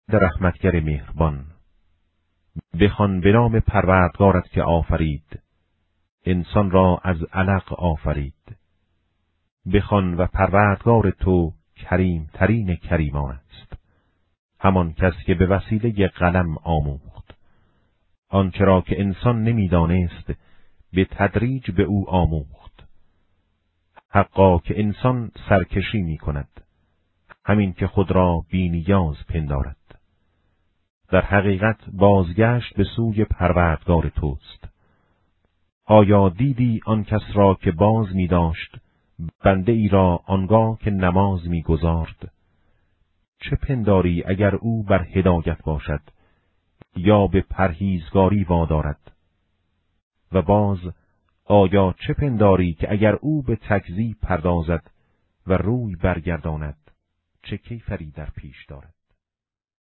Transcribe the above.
رحمتگر مهربان. بخوان به نام پروردگارت که آفرید، انسان را از علق آفرید. بخوان و پروردگار تو کریم ترین کریمان است، همان کس که به وسیله قلم آموخت. آنچه را که انسان نمیدانست به تدریج به او آموخت. حقا که انسان سرکشی می کند، همین که خود را بی نیاز پندارد. در حقیقت بازگشت به سوی پروردگار توست. آیا دیدی آن کس را که باز می داشت بنده ای را آنگاه که نماز می گذارد؟ چه پنداری اگر او بر هدایت باشد یا به پرهیزگاری وادارد؟ و باز آیا چه پنداری که اگر او به تکذیب پردازد و روی برگرداند چه کیفری در پیش دارد؟